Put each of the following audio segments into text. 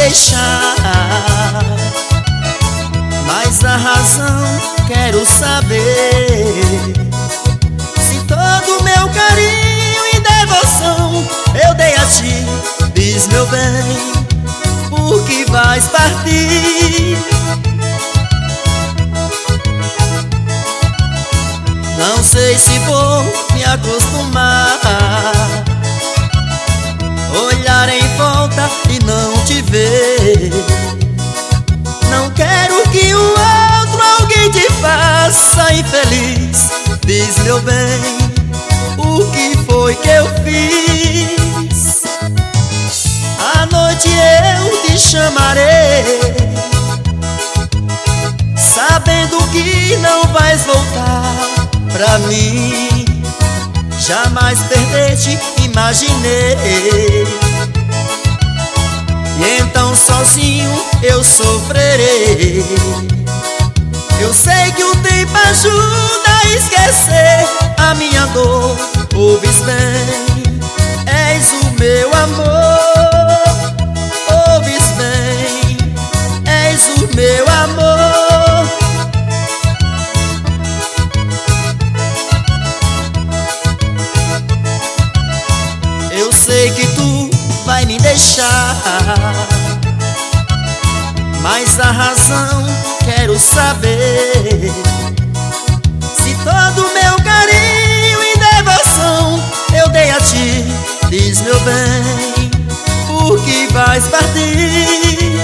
deixar, mas a razão quero saber. Se todo meu carinho e devoção eu dei a ti, diz meu bem, por que vais partir? Não sei se vou me acostumar, olhar em volta e não te ver. Não quero que o outro alguém te faça infeliz. Diz meu bem, o que foi que eu fiz? À noite eu te chamarei, sabendo que não vais voltar pra mim. Jamais perder-te imaginei, e então sozinho eu sofrerei. Eu sei que o tempo ajuda a esquecer a minha dor. Ouves bem, és o meu amor. Ouves bem, és o meu amor. Eu sei que tu vai me deixar, mas a razão quero saber. Se todo meu carinho e devoção eu dei a ti, diz meu bem, por que vais partir?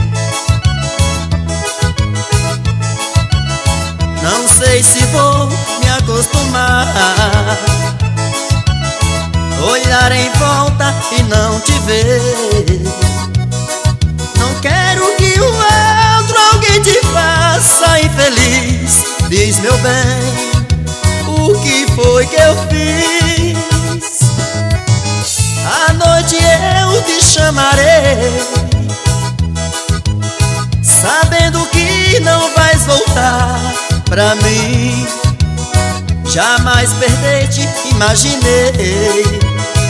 Não sei se vou me acostumar, olhar em volta e não te ver. Não quero que o outro alguém te faça infeliz. Diz meu bem, o que foi que eu fiz? À noite eu te chamarei, sabendo que não vais voltar pra mim. Jamais perder-te imaginei,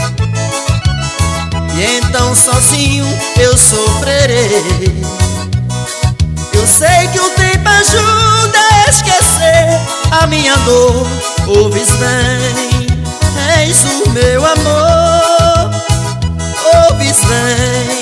e então sozinho eu sofrerei. Eu sei que o tempo ajuda a esquecer a minha dor. Ouves bem, és o meu amor. Ouves bem,